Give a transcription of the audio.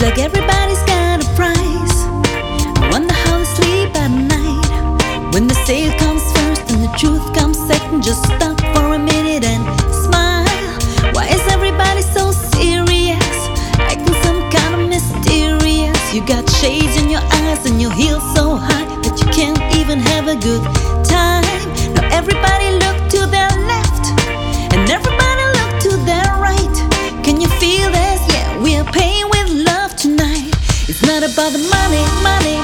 like everybody's got a price. I wonder how they sleep at night. When the sale comes first and the truth comes second, just stop for a minute and smile. Why is everybody so serious, acting some kind of mysterious? You got shades in your eyes and your heels so high that you can't even have a good time. Now everybody look to their left and everybody look to their right. Can you feel this? Yeah, we are paying with love tonight. It's not about the money, money.